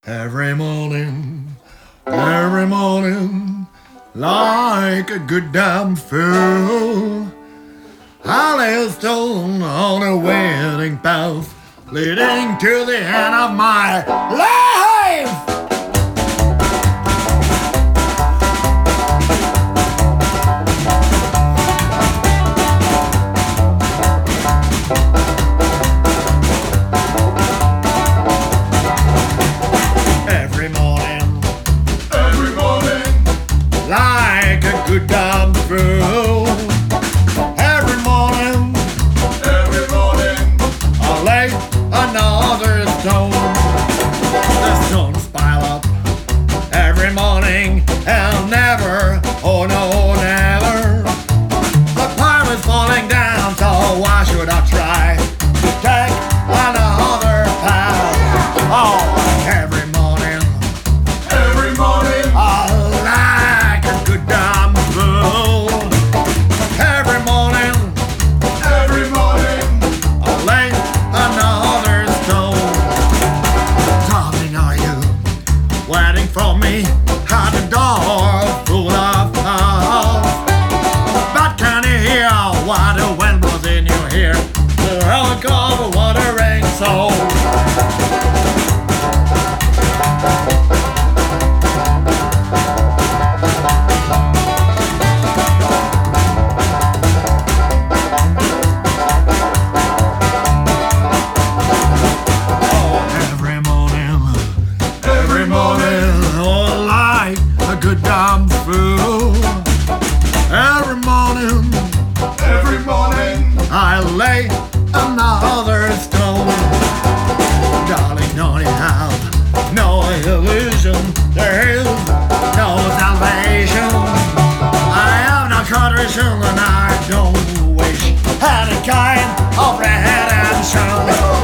Every morning, like a good damn fool, I lay stone on a wedding path leading to the end of my life. Like a good damn fool. Every morning, I lay another stone. The stones pile up every morning and never, oh no, never. The pile is falling down, so why should I try to take another path? Oh, every morning. Waiting for me at the door full of house. But can you hear what the wind blows in your ear? The helicopter watering soul. Oh, like a good damn fool. Every morning, I lay another stone. Darling, don't you have no illusion? There is no salvation. I have no contrition and I don't wish any kind of redemption.